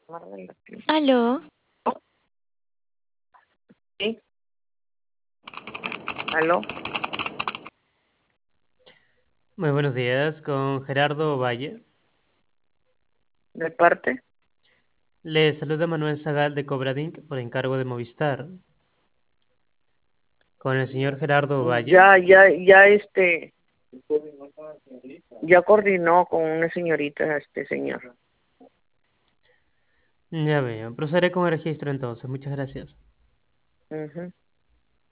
Aló, Sí, aló, Muy buenos días, con Gerardo Valle. de parte. Le saluda Manuel Zagal de Cobradinc por encargo de Movistar. Con el señor Gerardo Valle. Ya coordinó con una señorita, este señor. Ya veo, procederé con el registro entonces. Muchas gracias. Ujú.